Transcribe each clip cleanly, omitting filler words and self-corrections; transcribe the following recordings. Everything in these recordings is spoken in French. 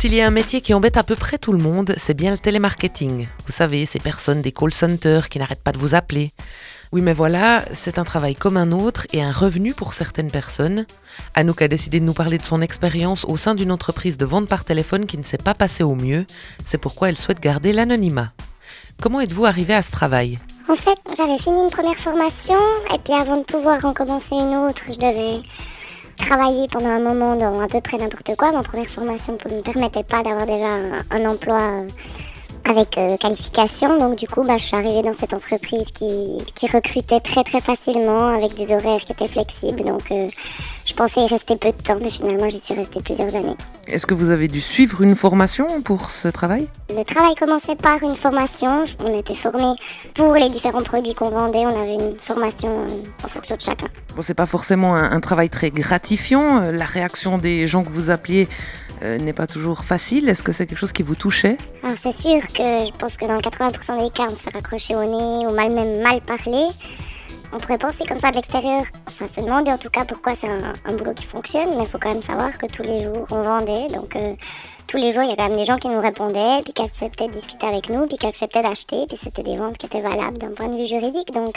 S'il y a un métier qui embête à peu près tout le monde, c'est bien le télémarketing. Vous savez, ces personnes des call centers qui n'arrêtent pas de vous appeler. Oui, mais voilà, c'est un travail comme un autre et un revenu pour certaines personnes. Anouk a décidé de nous parler de son expérience au sein d'une entreprise de vente par téléphone qui ne s'est pas passée au mieux. C'est pourquoi elle souhaite garder l'anonymat. Comment êtes-vous arrivée à ce travail ? En fait, j'avais fini une première formation et puis avant de pouvoir en commencer une autre, je devais travailler pendant un moment dans à peu près n'importe quoi. Ma première formation ne me permettait pas d'avoir déjà un emploi avec qualification. Donc du coup, je suis arrivée dans cette entreprise qui recrutait très très facilement avec des horaires qui étaient flexibles. Donc je pensais y rester peu de temps, mais finalement j'y suis restée plusieurs années. Est-ce que vous avez dû suivre une formation pour ce travail ? Le travail commençait par une formation. On était formés pour les différents produits qu'on vendait. On avait une formation en fonction de chacun. Bon, c'est pas forcément un travail très gratifiant. La réaction des gens que vous appeliez n'est pas toujours facile. Est-ce que c'est quelque chose qui vous touchait ? Alors c'est sûr que je pense que dans 80% des cas, on se fait raccrocher au nez ou même mal parler. On pourrait penser comme ça de l'extérieur, enfin se demander en tout cas pourquoi c'est un boulot qui fonctionne, mais il faut quand même savoir que tous les jours on vendait, donc tous les jours il y a quand même des gens qui nous répondaient, puis qui acceptaient de discuter avec nous, puis qui acceptaient d'acheter, puis c'était des ventes qui étaient valables d'un point de vue juridique, donc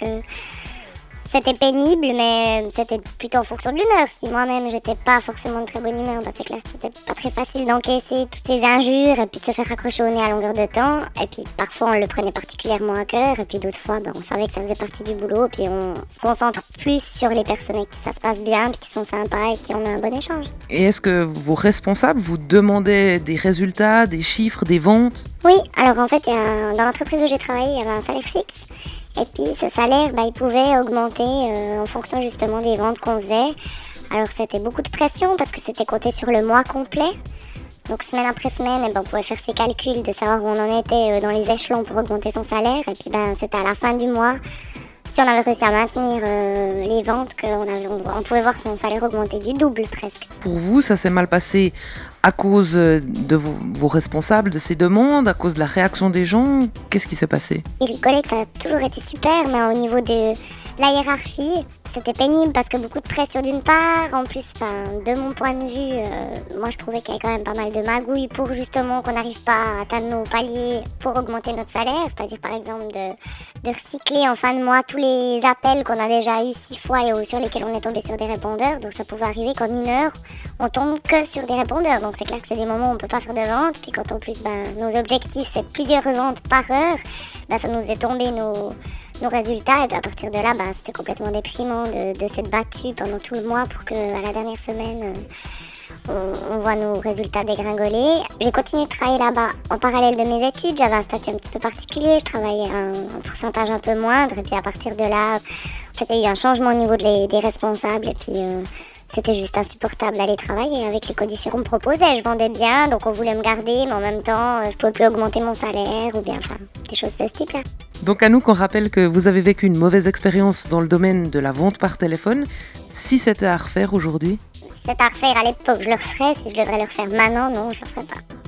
c'était pénible, mais c'était plutôt en fonction de l'humeur. Si moi-même j'étais pas forcément de très bonne humeur, c'est clair que c'était pas très facile d'encaisser toutes ces injures et puis de se faire raccrocher au nez à longueur de temps. Et puis parfois on le prenait particulièrement à cœur, et puis d'autres fois on savait que ça faisait partie du boulot, puis on se concentre plus sur les personnes avec qui ça se passe bien, puis qui sont sympas et qui ont un bon échange. Et est-ce que vos responsables vous demandaient des résultats, des chiffres, des ventes ? Oui, alors en fait dans l'entreprise où j'ai travaillé, il y avait un salaire fixe. Et puis ce salaire, il pouvait augmenter en fonction justement des ventes qu'on faisait. Alors c'était beaucoup de pression parce que c'était compté sur le mois complet. Donc semaine après semaine, on pouvait faire ses calculs de savoir où on en était dans les échelons pour augmenter son salaire. Et puis c'était à la fin du mois, si on avait réussi à maintenir les ventes, on pouvait voir son salaire augmenter du double presque. Pour vous, ça s'est mal passé à cause de vos responsables, de ces demandes, à cause de la réaction des gens ? Qu'est-ce qui s'est passé ? Les collègues, ça a toujours été super, mais au niveau de la hiérarchie, c'était pénible parce que beaucoup de pression d'une part. En plus, de mon point de vue, moi je trouvais qu'il y avait quand même pas mal de magouilles pour justement qu'on n'arrive pas à atteindre nos paliers pour augmenter notre salaire. C'est-à-dire par exemple de recycler en fin de mois tous les appels qu'on a déjà eu 6 fois et sur lesquels on est tombé sur des répondeurs. Donc ça pouvait arriver qu'en 1 heure, on tombe que sur des répondeurs. Donc c'est clair que c'est des moments où on ne peut pas faire de vente. Puis quand en plus nos objectifs c'est plusieurs ventes par heure, ça nous est tombé nos résultats, et puis à partir de là, c'était complètement déprimant de s'être battu pendant tout le mois pour qu'à la dernière semaine, on voit nos résultats dégringoler. J'ai continué de travailler là-bas en parallèle de mes études. J'avais un statut un petit peu particulier, je travaillais à un pourcentage un peu moindre, et puis à partir de là, en fait, il y a eu un changement au niveau des responsables, et puis c'était juste insupportable d'aller travailler avec les conditions qu'on me proposait. Je vendais bien, donc on voulait me garder, mais en même temps, je pouvais plus augmenter mon salaire, ou bien des choses de ce type-là. Donc Anouk, on rappelle que vous avez vécu une mauvaise expérience dans le domaine de la vente par téléphone. Si c'était à refaire aujourd'hui ? Si c'était à refaire à l'époque, je le referais. Si je devrais le refaire maintenant, non, je le ferais pas.